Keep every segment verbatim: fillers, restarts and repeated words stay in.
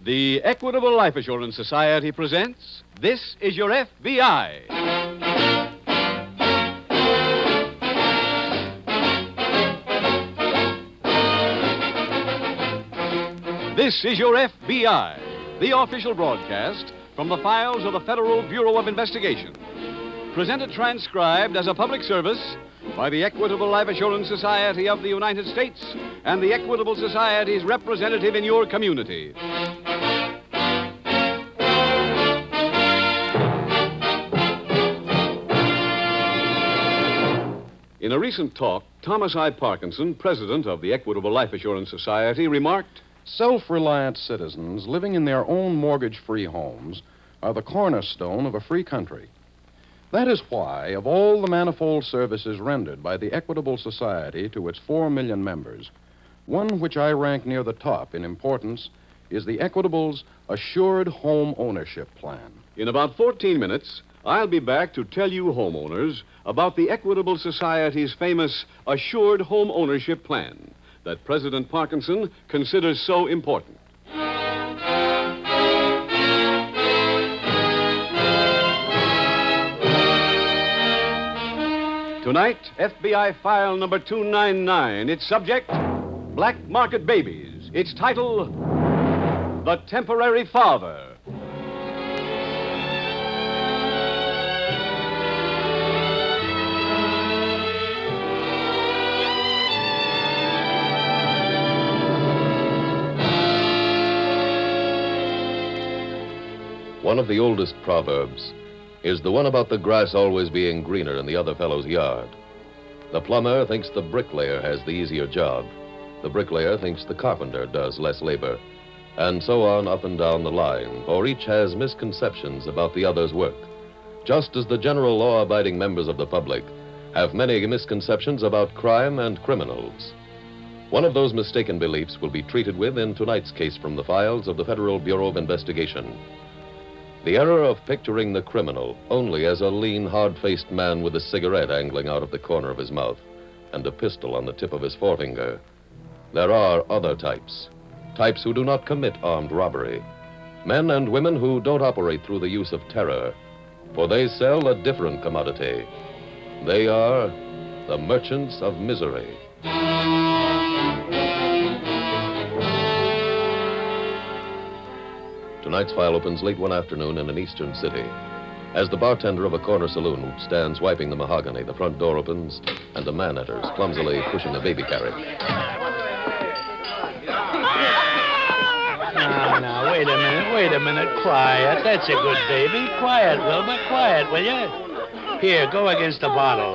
The Equitable Life Assurance Society presents This Is Your F B I. This is Your F B I, the official broadcast from the files of the Federal Bureau of Investigation. Presented transcribed as a public service by the Equitable Life Assurance Society of the United States and the Equitable Society's representative in your community. In a recent talk, Thomas I. Parkinson, president of the Equitable Life Assurance Society, remarked, "Self-reliant citizens living in their own mortgage-free homes are the cornerstone of a free country. That is why, of all the manifold services rendered by the Equitable Society to its four million members, one which I rank near the top in importance is the Equitable's Assured Home Ownership Plan." In about fourteen minutes, I'll be back to tell you homeowners about the Equitable Society's famous Assured Home Ownership Plan that President Parkinson considers so important. Tonight, F B I file number two ninety-nine. Its subject, Black Market Babies. Its title, The Temporary Father. One of the oldest proverbs is the one about the grass always being greener in the other fellow's yard. The plumber thinks the bricklayer has the easier job. The bricklayer thinks the carpenter does less labor. And so on up and down the line, for each has misconceptions about the other's work, just as the general law-abiding members of the public have many misconceptions about crime and criminals. One of those mistaken beliefs will be treated with in tonight's case from the files of the Federal Bureau of Investigation. The error of picturing the criminal only as a lean, hard-faced man with a cigarette angling out of the corner of his mouth and a pistol on the tip of his forefinger. There are other types, types who do not commit armed robbery, men and women who don't operate through the use of terror, for they sell a different commodity. They are the merchants of misery. Tonight's file opens late one afternoon in an eastern city. As the bartender of a corner saloon stands wiping the mahogany, the front door opens and a man enters, clumsily pushing a baby carriage. Now, now, wait a minute, wait a minute. Quiet. That's a good baby. Quiet, Wilbur. Quiet, will you? Here, go against the bottle.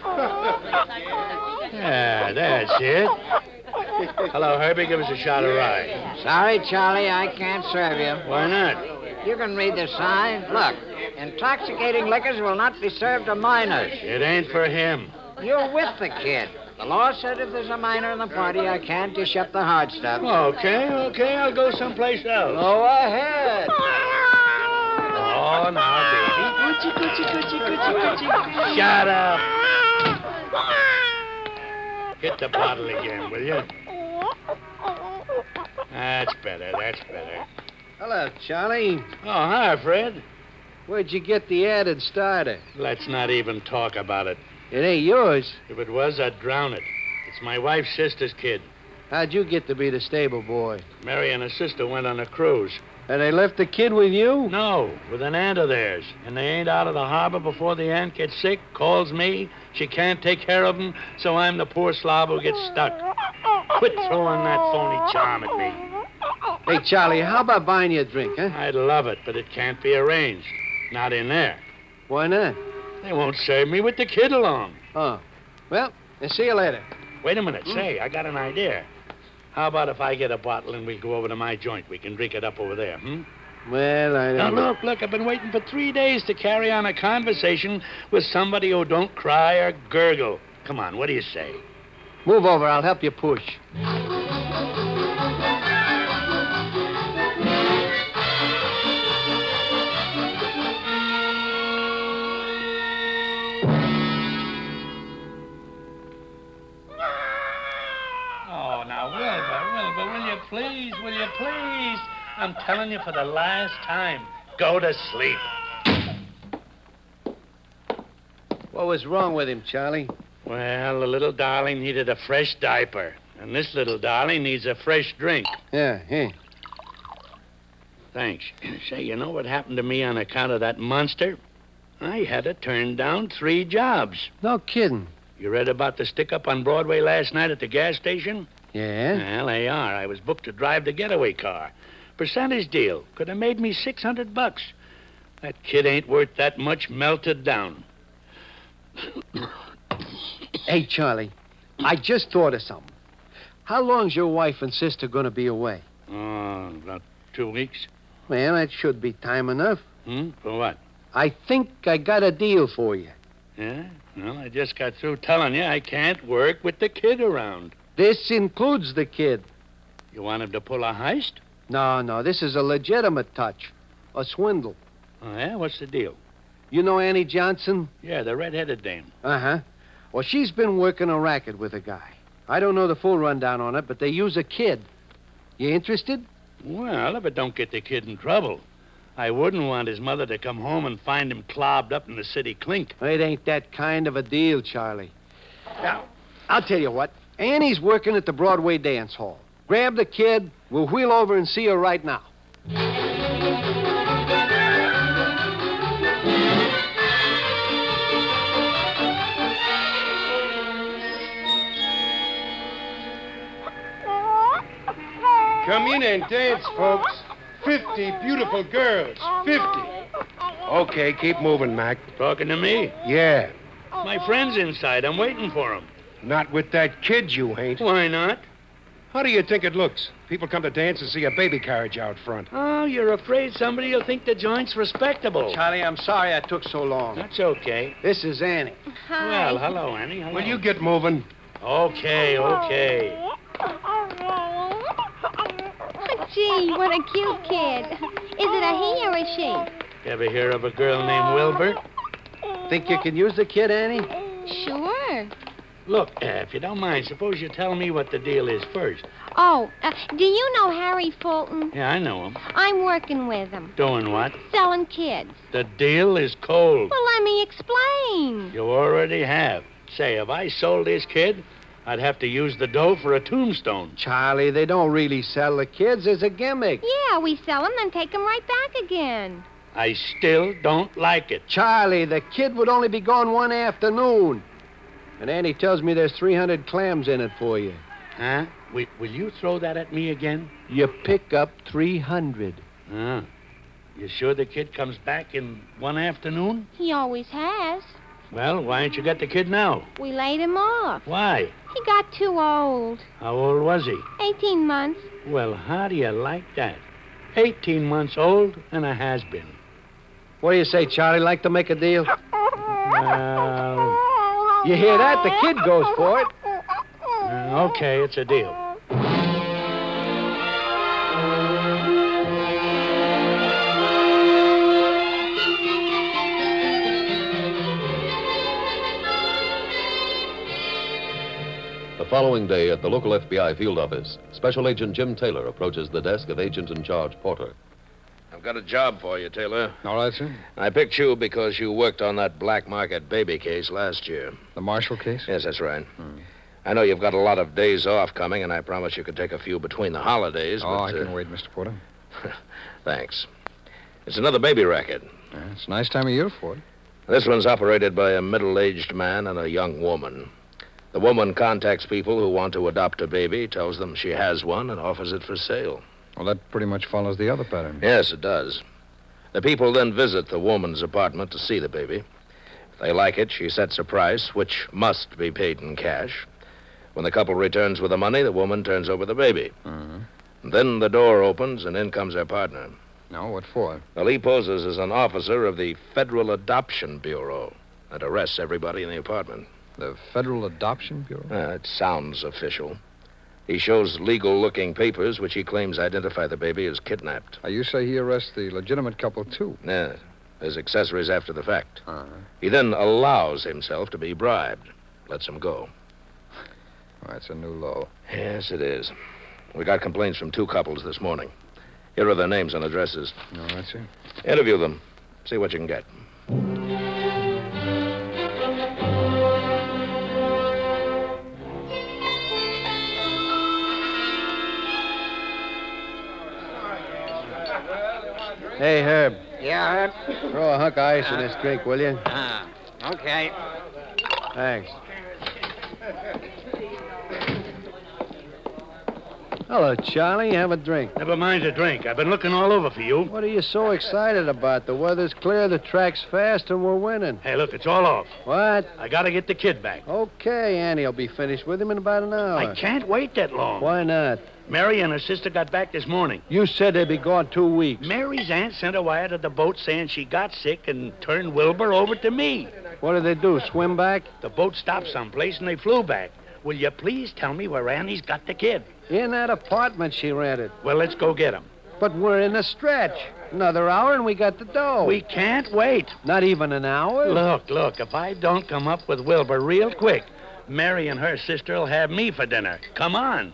Yeah, that's it. Hello, Herbie. Give us a shot of rye. Sorry, Charlie, I can't serve you. Why not? You can read the sign. Look, intoxicating liquors will not be served to minors. It ain't for him. You're with the kid. The law said if there's a minor in the party, I can't dish up the hard stuff. Okay, okay. I'll go someplace else. Go ahead. Oh, now, baby. Gucci, Gucci, Gucci, Gucci, Gucci. Shut up. Hit the bottle again, will you? That's better, that's better. Hello, Charlie. Oh, hi, Fred. Where'd you get the added starter? Let's not even talk about it. It ain't yours. If it was, I'd drown it. It's my wife's sister's kid. How'd you get to be the stable boy? Mary and her sister went on a cruise. And they left the kid with you? No, with an aunt of theirs. And they ain't out of the harbor before the aunt gets sick, calls me. She can't take care of them, so I'm the poor slob who gets stuck. Quit throwing that phony charm at me. Hey, Charlie, how about buying you a drink, huh? I'd love it, but it can't be arranged. Not in there. Why not? They won't serve me with the kid along. Oh. Well, I'll see you later. Wait a minute. Say, I got an idea. How about if I get a bottle and we go over to my joint? We can drink it up over there, hmm? Well, I Now, don't know. look, look, I've been waiting for three days to carry on a conversation with somebody who don't cry or gurgle. Come on, what do you say? Move over. I'll help you push. Oh, now, Wilbur, Wilbur, will you please, will you please? I'm telling you for the last time, go to sleep. What was wrong with him, Charlie? Well, the little darling needed a fresh diaper, and this little darling needs a fresh drink. Yeah, here. Thanks. Say, you know what happened to me on account of that monster? I had to turn down three jobs. No kidding. You read about the stick-up on Broadway last night at the gas station? Yeah? Well, they are. I was booked to drive the getaway car. Percentage deal. Could have made me six hundred bucks. That kid ain't worth that much melted down. Hey, Charlie, I just thought of something. How long's your wife and sister going to be away? Oh, about two weeks. Well, that should be time enough. Hmm? For what? I think I got a deal for you. Yeah? Well, I just got through telling you I can't work with the kid around. This includes the kid. You want him to pull a heist? No, no, this is a legitimate touch. A swindle. Oh, yeah? What's the deal? You know Annie Johnson? Yeah, the red-headed dame. Uh-huh. Well, she's been working a racket with a guy. I don't know the full rundown on it, but they use a kid. You interested? Well, if it don't get the kid in trouble. I wouldn't want his mother to come home and find him clobbed up in the city clink. It ain't that kind of a deal, Charlie. Now, I'll tell you what. Annie's working at the Broadway Dance Hall. Grab the kid. We'll wheel over and see her right now. Come in and dance, folks. Fifty beautiful girls. Fifty. Okay, keep moving, Mac. Talking to me? Yeah. My friend's inside. I'm waiting for him. Not with that kid, you ain't. Why not? How do you think it looks? People come to dance and see a baby carriage out front. Oh, you're afraid somebody will think the joint's respectable. Charlie, I'm sorry I took so long. That's okay. This is Annie. Well, hello, Annie. Hello. Will you get moving? Okay, okay. Gee, what a cute kid. Is it a he or a she? Ever hear of a girl named Wilbur? Think you can use the kid, Annie? Sure. Look, uh, if you don't mind, suppose you tell me what the deal is first. Oh, uh, do you know Harry Fulton? Yeah, I know him. I'm working with him. Doing what? Selling kids. The deal is cold. Well, let me explain. You already have. Say, if I sold this kid, I'd have to use the dough for a tombstone. Charlie, they don't really sell the kids. It's a gimmick. Yeah, we sell them, then take them right back again. I still don't like it. Charlie, the kid would only be gone one afternoon. And Annie tells me there's three hundred clams in it for you. Huh? Will, will you throw that at me again? You pick up three hundred. Ah. You sure the kid comes back in one afternoon? He always has. Well, why don't you get the kid now? We laid him off. Why? He got too old. How old was he? Eighteen months. Well, how do you like that? Eighteen months old and a has-been. What do you say, Charlie? Like to make a deal? Well... You hear that? The kid goes for it. Uh, okay, it's a deal. The following day at the local F B I field office, Special Agent Jim Taylor approaches the desk of Agent in Charge Porter. I've got a job for you, Taylor. All right, sir. I picked you because you worked on that black market baby case last year. The Marshall case? Yes, that's right. Hmm. I know you've got a lot of days off coming, and I promise you could take a few between the holidays. Oh, but, I can uh, wait, Mister Porter. Thanks. It's another baby racket. Yeah, it's a nice time of year for it. This one's operated by a middle-aged man and a young woman. The woman contacts people who want to adopt a baby, tells them she has one, and offers it for sale. Well, that pretty much follows the other pattern. Yes, it does. The people then visit the woman's apartment to see the baby. If they like it, she sets a price, which must be paid in cash. When the couple returns with the money, the woman turns over the baby. Mm-hmm. Then the door opens, and in comes her partner. No, what for? Well, he poses as an officer of the Federal Adoption Bureau and arrests everybody in the apartment. The Federal Adoption Bureau? Uh, it sounds official. He shows legal-looking papers which he claims identify the baby as kidnapped. Uh, you say he arrests the legitimate couple, too? Yeah, as accessories after the fact. Uh-huh. He then allows himself to be bribed, lets him go. Oh, that's a new law. Yes, it is. We got complaints from two couples this morning. Here are their names and addresses. All right, sir. Interview them. See what you can get. Hey, Herb. Yeah, Herb? Throw a hunk of ice in this drink, will you? Ah, okay. Thanks. Hello, Charlie. Have a drink. Never mind the drink. I've been looking all over for you. What are you so excited about? The weather's clear, the track's fast, and we're winning. Hey, look, it's all off. What? I gotta get the kid back. Okay, Annie will be finished with him in about an hour. I can't wait that long. Why not? Mary and her sister got back this morning. You said they'd be gone two weeks. Mary's aunt sent a wire to the boat saying she got sick and turned Wilbur over to me. What did they do, swim back? The boat stopped someplace and they flew back. Will you please tell me where Annie's got the kid? In that apartment she rented. Well, let's go get him. But we're in a stretch. Another hour and we got the dough. We can't wait. Not even an hour? Look, look, if I don't come up with Wilbur real quick, Mary and her sister will have me for dinner. Come on.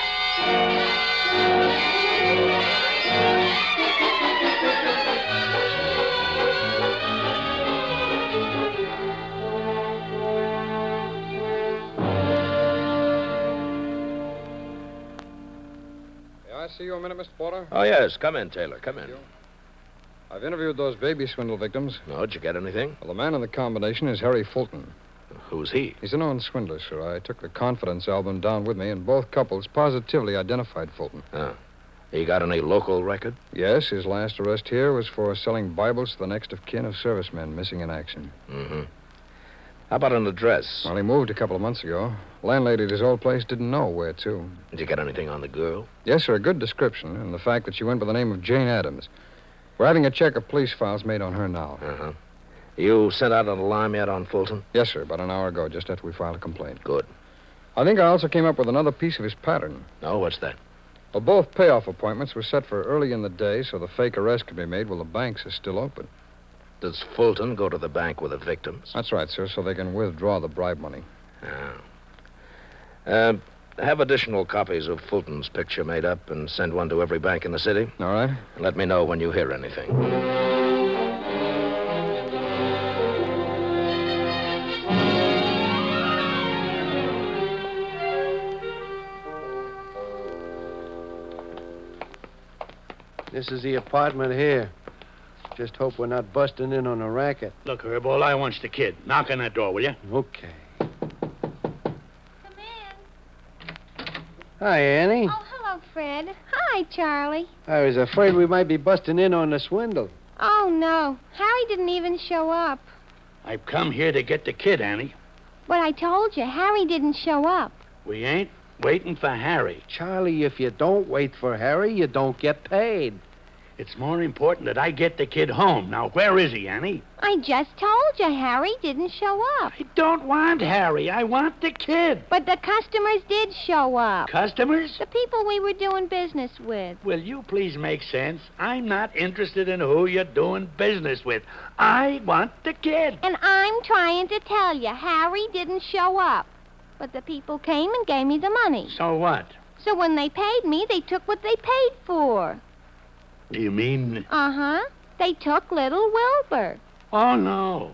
I see you a minute, Mister Porter? Oh, yes. Come in, Taylor. Come in. I've interviewed those baby swindle victims. Oh, did you get anything? Well, the man in the combination is Harry Fulton. Who's he? He's a known swindler, sir. I took the confidence album down with me, and both couples positively identified Fulton. Oh. He got any local record? Yes, his last arrest here was for selling Bibles to the next of kin of servicemen missing in action. Mm-hmm. How about an address? Well, he moved a couple of months ago. Landlady at his old place didn't know where to. Did you get anything on the girl? Yes, sir, a good description, and the fact that she went by the name of Jane Adams. We're having a check of police files made on her now. Uh-huh. You sent out an alarm yet on Fulton? Yes, sir, about an hour ago, just after we filed a complaint. Good. I think I also came up with another piece of his pattern. Oh, what's that? Well, both payoff appointments were set for early in the day so the fake arrest could be made while the banks are still open. Does Fulton go to the bank with the victims? That's right, sir, so they can withdraw the bribe money. Oh. Uh, have additional copies of Fulton's picture made up and send one to every bank in the city. All right. And let me know when you hear anything. This is the apartment here. Just hope we're not busting in on a racket. Look, Herb, all I want's the kid. Knock on that door, will you? Okay. Come in. Hi, Annie. Oh, hello, Fred. Hi, Charlie. I was afraid we might be busting in on the swindle. Oh, no. Harry didn't even show up. I've come here to get the kid, Annie. But I told you, Harry didn't show up. We ain't waiting for Harry. Charlie, if you don't wait for Harry, you don't get paid. It's more important that I get the kid home. Now, where is he, Annie? I just told you Harry didn't show up. I don't want Harry. I want the kid. But the customers did show up. Customers? The people we were doing business with. Will you please make sense? I'm not interested in who you're doing business with. I want the kid. And I'm trying to tell you, Harry didn't show up. But the people came and gave me the money. So what? So when they paid me, they took what they paid for. You mean? Uh-huh. They took little Wilbur. Oh, no.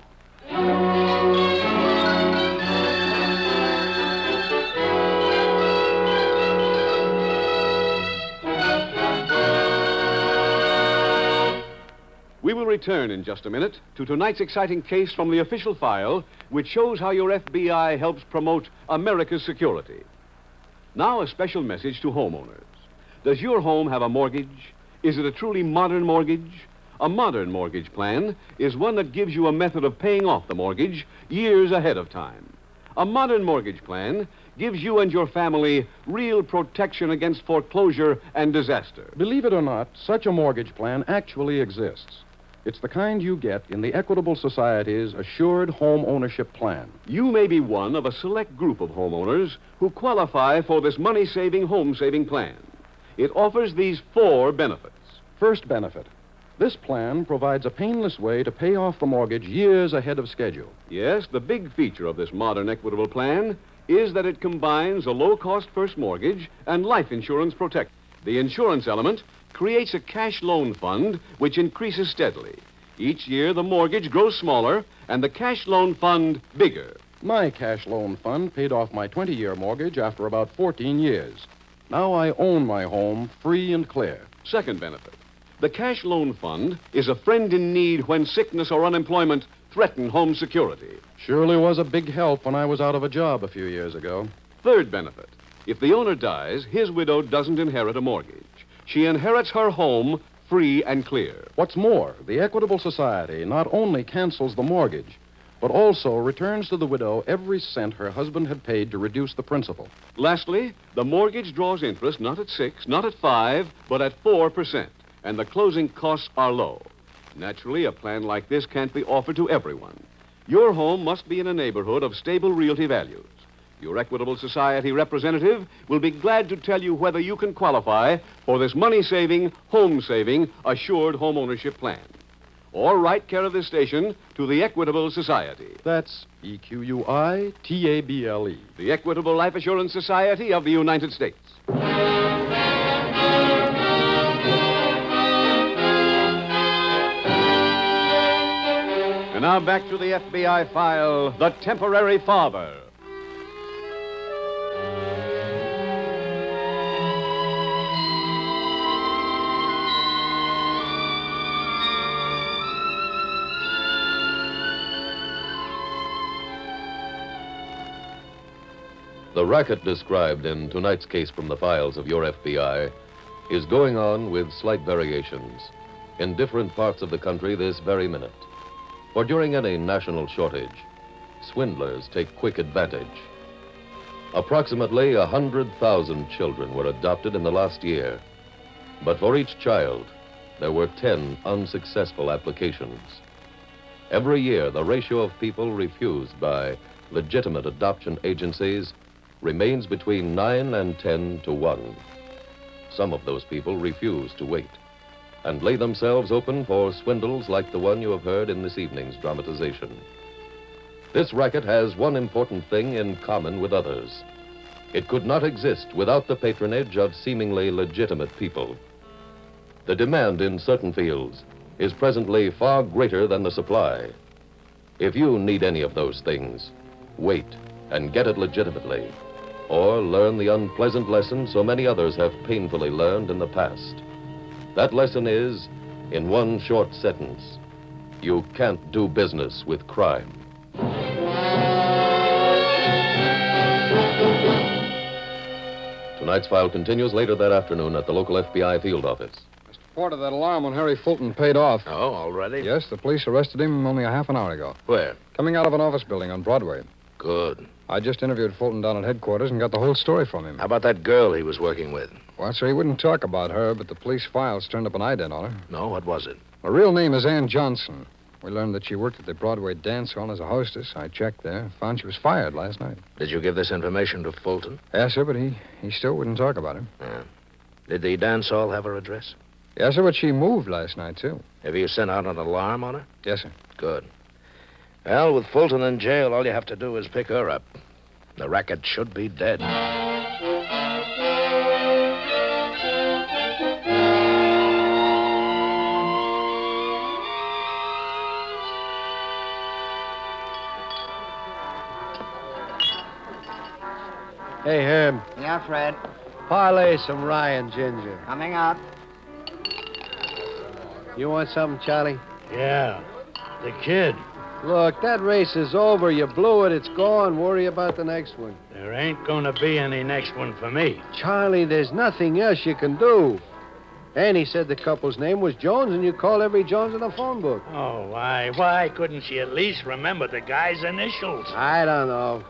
We will return in just a minute to tonight's exciting case from the official file, which shows how your F B I helps promote America's security. Now, a special message to homeowners. Does your home have a mortgage? Is it a truly modern mortgage? A modern mortgage plan is one that gives you a method of paying off the mortgage years ahead of time. A modern mortgage plan gives you and your family real protection against foreclosure and disaster. Believe it or not, such a mortgage plan actually exists. It's the kind you get in the Equitable Society's Assured Home Ownership Plan. You may be one of a select group of homeowners who qualify for this money-saving, home-saving plan. It offers these four benefits. First benefit. This plan provides a painless way to pay off the mortgage years ahead of schedule. Yes, the big feature of this modern Equitable plan is that it combines a low-cost first mortgage and life insurance protection. The insurance element creates a cash loan fund which increases steadily. Each year, the mortgage grows smaller and the cash loan fund bigger. My cash loan fund paid off my twenty-year mortgage after about fourteen years. Now I own my home free and clear. Second benefit. The cash loan fund is a friend in need when sickness or unemployment threaten home security. Surely was a big help when I was out of a job a few years ago. Third benefit. If the owner dies, his widow doesn't inherit a mortgage. She inherits her home free and clear. What's more, the Equitable Society not only cancels the mortgage, but also returns to the widow every cent her husband had paid to reduce the principal. Lastly, the mortgage draws interest not at six, not at five, but at four percent, and the closing costs are low. Naturally, a plan like this can't be offered to everyone. Your home must be in a neighborhood of stable realty values. Your Equitable Society representative will be glad to tell you whether you can qualify for this money-saving, home-saving, assured home ownership plan. Or write care of this station to the Equitable Society. That's E Q U I T A B L E. The Equitable Life Assurance Society of the United States. And now back to the F B I file, The Temporary Father. The racket described in tonight's case from the files of your F B I is going on with slight variations in different parts of the country this very minute. For during any national shortage, swindlers take quick advantage. Approximately one hundred thousand children were adopted in the last year, but for each child, there were ten unsuccessful applications. Every year, the ratio of people refused by legitimate adoption agencies remains between nine and ten to one. Some of those people refuse to wait and lay themselves open for swindles like the one you have heard in this evening's dramatization. This racket has one important thing in common with others. It could not exist without the patronage of seemingly legitimate people. The demand in certain fields is presently far greater than the supply. If you need any of those things, wait and get it legitimately, or learn the unpleasant lesson so many others have painfully learned in the past. That lesson is, in one short sentence, you can't do business with crime. Tonight's file continues later that afternoon at the local F B I field office. Mister Porter, that alarm on Harry Fulton paid off. Oh, already? Yes, the police arrested him only a half an hour ago. Where? Coming out of an office building on Broadway. Good. I just interviewed Fulton down at headquarters and got the whole story from him. How about that girl he was working with? Well, sir, he wouldn't talk about her, but the police files turned up an ident on her. No, what was it? Her real name is Ann Johnson. We learned that she worked at the Broadway dance hall as a hostess. I checked there, found she was fired last night. Did you give this information to Fulton? Yes, sir, but he, he still wouldn't talk about her. Yeah. Did the dance hall have her address? Yes, sir, but she moved last night, too. Have you sent out an alarm on her? Yes, sir. Good. Well, with Fulton in jail, all you have to do is pick her up. The racket should be dead. Hey, Herb. Yeah, Fred. Parlay some rye and ginger. Coming up. You want something, Charlie? Yeah. The kid. Look, that race is over. You blew it. It's gone. Worry about the next one. There ain't gonna be any next one for me. Charlie, there's nothing else you can do. Annie said the couple's name was Jones, and you call every Jones in the phone book. Oh, why? Why couldn't she at least remember the guy's initials? I don't know.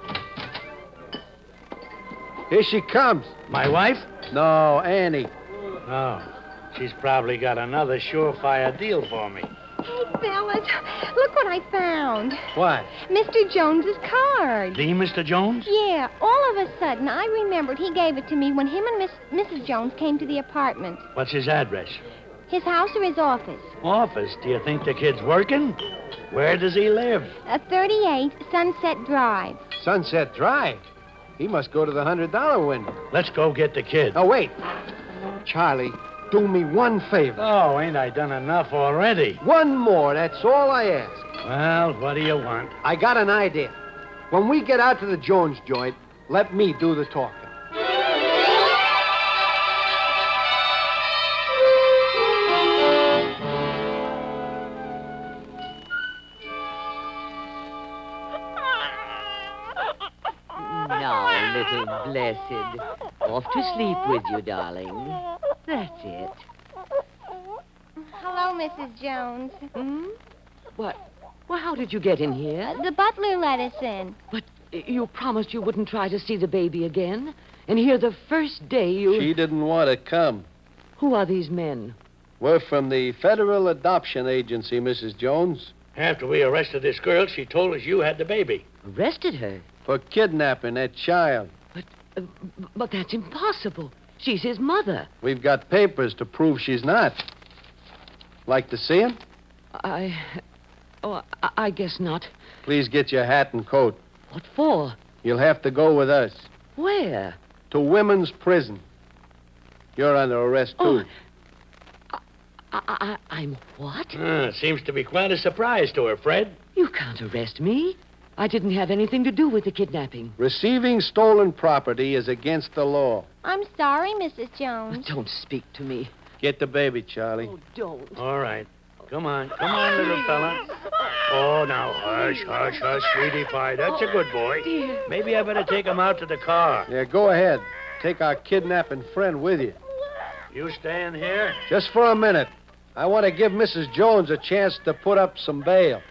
Here she comes. My wife? No, Annie. Oh. She's probably got another surefire deal for me. Hey, fellas, look what I found. What? Mister Jones's card. The Mister Jones? Yeah, all of a sudden, I remembered he gave it to me when him and Miss Missus Jones came to the apartment. What's his address? His house or his office? Office? Do you think the kid's working? Where does he live? Uh, thirty-eight Sunset Drive. Sunset Drive? He must go to the one hundred dollar window. Let's go get the kid. Oh, wait. Charlie, do me one favor. Oh, ain't I done enough already? One more, that's all I ask. Well, what do you want? I got an idea. When we get out to the Jones joint, let me do the talking. Now, little blessed. Off to sleep with you, darling. That's it. Hello, Missus Jones. Hmm? What? Well, how did you get in here? The butler let us in. But you promised you wouldn't try to see the baby again. And here the first day you... She didn't want to come. Who are these men? We're from the Federal Adoption Agency, Missus Jones. After we arrested this girl, she told us you had the baby. Arrested her? For kidnapping that child. But, uh, but that's impossible. She's his mother. We've got papers to prove she's not. Like to see him? I... Oh, I, I guess not. Please get your hat and coat. What for? You'll have to go with us. Where? To women's prison. You're under arrest, too. Oh, I, I, I'm what? Uh, seems to be quite a surprise to her, Fred. You can't arrest me. I didn't have anything to do with the kidnapping. Receiving stolen property is against the law. I'm sorry, Missus Jones. Don't speak to me. Get the baby, Charlie. Oh, don't. All right. Come on. Come on, little fella. Oh, now, hush, hush, hush, sweetie pie. That's a good boy. Dear. Maybe I better take him out to the car. Yeah, go ahead. Take our kidnapping friend with you. You staying here? Just for a minute. I want to give Missus Jones a chance to put up some bail.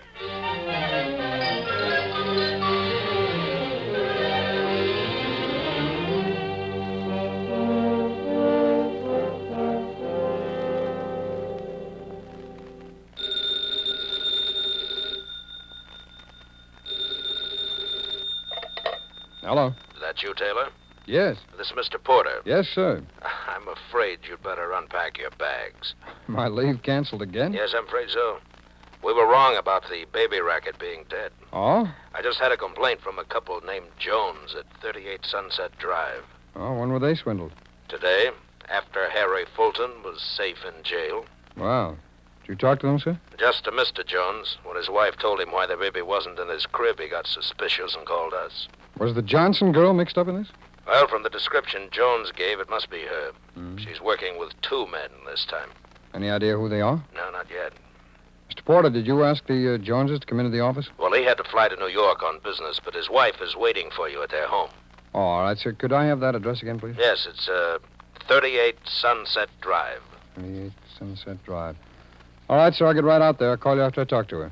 Hello. Is that you, Taylor? Yes. This is Mister Porter. Yes, sir. I'm afraid you'd better unpack your bags. My leave canceled again? Yes, I'm afraid so. We were wrong about the baby racket being dead. Oh? I just had a complaint from a couple named Jones at thirty-eight Sunset Drive. Oh, when were they swindled? Today, after Harry Fulton was safe in jail. Wow. Did you talk to them, sir? Just to Mister Jones. When his wife told him why the baby wasn't in his crib, he got suspicious and called us. Was the Johnson girl mixed up in this? Well, from the description Jones gave, it must be her. Mm. She's working with two men this time. Any idea who they are? No, not yet. Mister Porter, did you ask the uh, Joneses to come into the office? Well, he had to fly to New York on business, but his wife is waiting for you at their home. Oh, all right, sir. Could I have that address again, please? Yes, it's uh, thirty-eight Sunset Drive. thirty-eight Sunset Drive. All right, sir, I'll get right out there. I'll call you after I talk to her.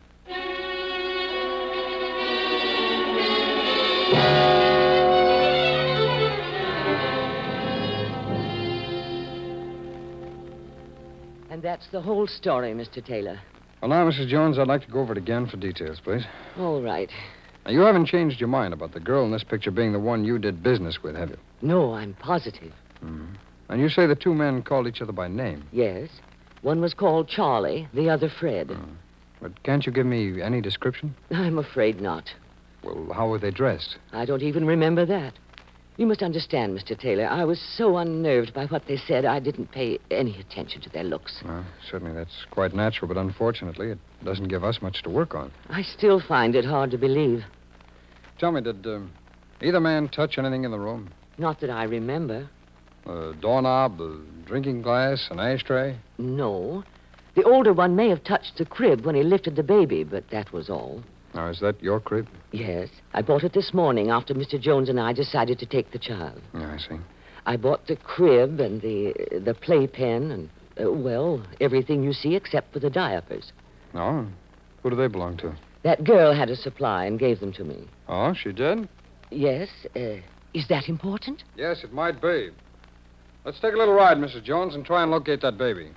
And that's the whole story, Mister Taylor. Well, now, Missus Jones, I'd like to go over it again for details, please. All right. Now, you haven't changed your mind about the girl in this picture being the one you did business with, have you? No, I'm positive. Mm-hmm. And you say the two men called each other by name. Yes. One was called Charlie, the other Fred. Mm. But can't you give me any description? I'm afraid not. Well, how were they dressed? I don't even remember that. You must understand, Mister Taylor, I was so unnerved by what they said, I didn't pay any attention to their looks. Well, certainly that's quite natural, but unfortunately, it doesn't give us much to work on. I still find it hard to believe. Tell me, did um, either man touch anything in the room? Not that I remember. A doorknob, a drinking glass, an ashtray? No. The older one may have touched the crib when he lifted the baby, but that was all. Now, is that your crib? Yes. I bought it this morning after Mister Jones and I decided to take the child. Yeah, I see. I bought the crib and the the playpen and, uh, well, everything you see except for the diapers. Oh? Who do they belong to? That girl had a supply and gave them to me. Oh, she did? Yes. Uh, is that important? Yes, it might be. Let's take a little ride, Missus Jones, and try and locate that baby.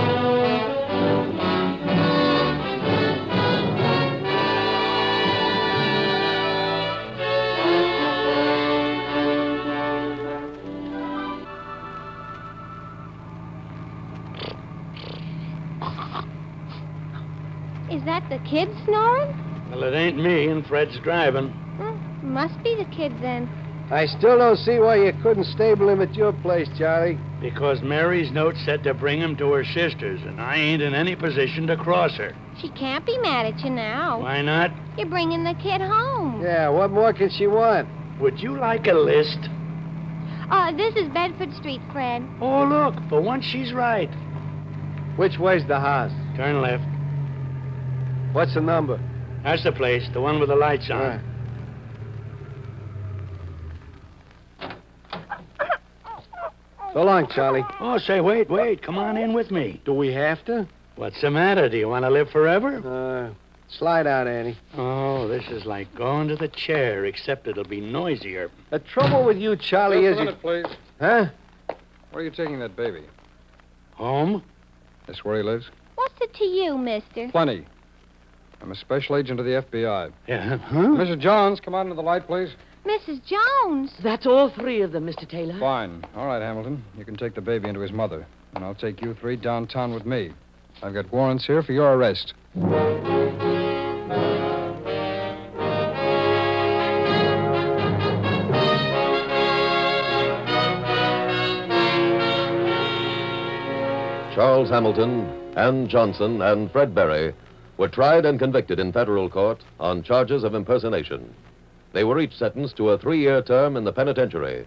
Is that the kid snoring? Well, it ain't me, and Fred's driving. Well, must be the kid then. I still don't see why you couldn't stable him at your place, Charlie. Because Mary's note said to bring him to her sister's, and I ain't in any position to cross her. She can't be mad at you now. Why not? You're bringing the kid home. Yeah, what more can she want? Would you like a list? Uh, this is Bedford Street, Fred. Oh, look, for once she's right. Which way's the house? Turn left. What's the number? That's the place, the one with the lights on. Right. So long, Charlie. Oh, say, wait, wait. Come on in with me. Do we have to? What's the matter? Do you want to live forever? Uh, slide out, Annie. Oh, this is like going to the chair, except it'll be noisier. The trouble with you, Charlie, Just is... a minute, please. Huh? Where are you taking that baby? Home? That's where he lives? What's it to you, mister? Plenty. I'm a special agent of the F B I. Yeah, huh? Missus Johns, come out into the light, please. Missus Jones. That's all three of them, Mister Taylor. Fine. All right, Hamilton. You can take the baby into his mother, and I'll take you three downtown with me. I've got warrants here for your arrest. Charles Hamilton, Ann Johnson, and Fred Berry were tried and convicted in federal court on charges of impersonation. They were each sentenced to a three-year term in the penitentiary.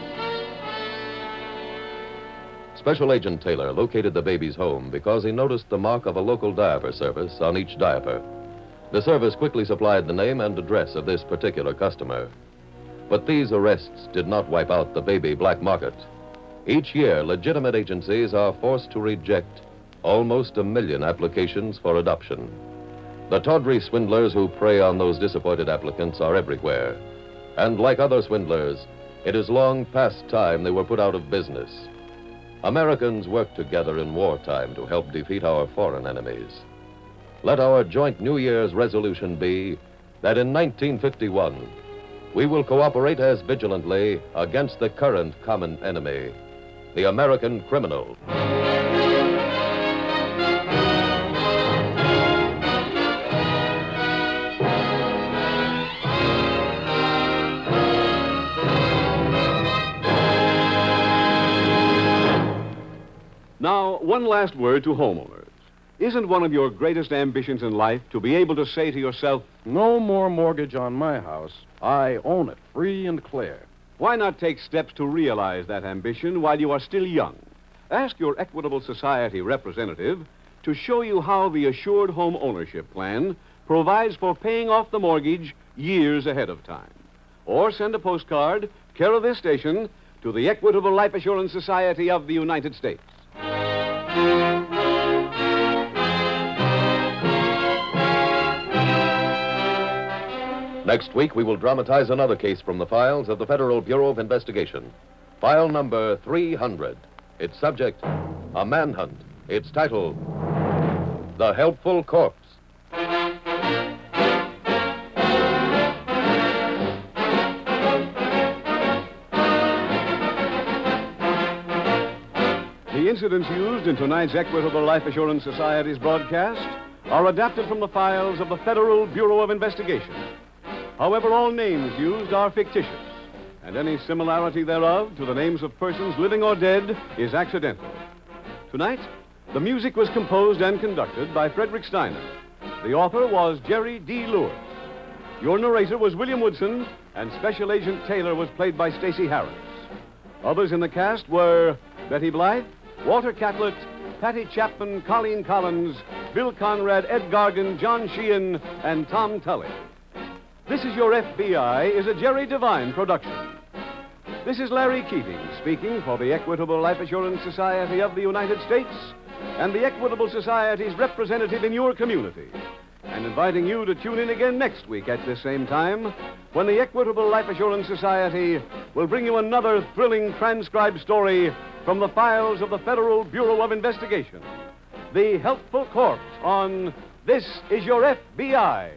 Special Agent Taylor located the baby's home because he noticed the mark of a local diaper service on each diaper. The service quickly supplied the name and address of this particular customer. But these arrests did not wipe out the baby black market. Each year, legitimate agencies are forced to reject almost a million applications for adoption. The tawdry swindlers who prey on those disappointed applicants are everywhere. And like other swindlers, it is long past time they were put out of business. Americans work together in wartime to help defeat our foreign enemies. Let our joint New Year's resolution be that in nineteen fifty-one, we will cooperate as vigilantly against the current common enemy, the American criminal. Now, one last word to homeowners. Isn't one of your greatest ambitions in life to be able to say to yourself, No more mortgage on my house. I own it, free and clear. why not take steps to realize that ambition while you are still young? Ask your Equitable Society representative to show you how the Assured Home Ownership Plan provides for paying off the mortgage years ahead of time. Or send a postcard, care of this station, to the Equitable Life Assurance Society of the United States. Next week, we will dramatize another case from the files of the Federal Bureau of Investigation. File number three hundred. Its subject, a manhunt. Its title, The Helpful Corpse. The incidents used in tonight's Equitable Life Assurance Society's broadcast are adapted from the files of the Federal Bureau of Investigation. However, all names used are fictitious, and any similarity thereof to the names of persons living or dead is accidental. Tonight, the music was composed and conducted by Frederick Steiner. The author was Jerry D. Lewis. Your narrator was William Woodson, and Special Agent Taylor was played by Stacey Harris. Others in the cast were Betty Blythe, Walter Catlett, Patty Chapman, Colleen Collins, Bill Conrad, Ed Gargan, John Sheehan, and Tom Tully. This Is Your F B I is a Jerry Devine production. This is Larry Keating speaking for the Equitable Life Assurance Society of the United States and the Equitable Society's representative in your community, and inviting you to tune in again next week at this same time when the Equitable Life Assurance Society will bring you another thrilling transcribed story from the files of the Federal Bureau of Investigation. The Helpful Corpse on This Is Your F B I.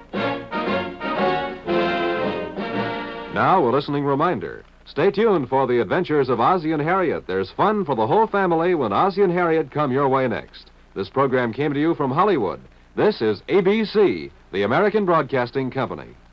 Now, a listening reminder. Stay tuned for the adventures of Ozzie and Harriet. There's fun for the whole family when Ozzie and Harriet come your way next. This program came to you from Hollywood. This is A B C, the American Broadcasting Company.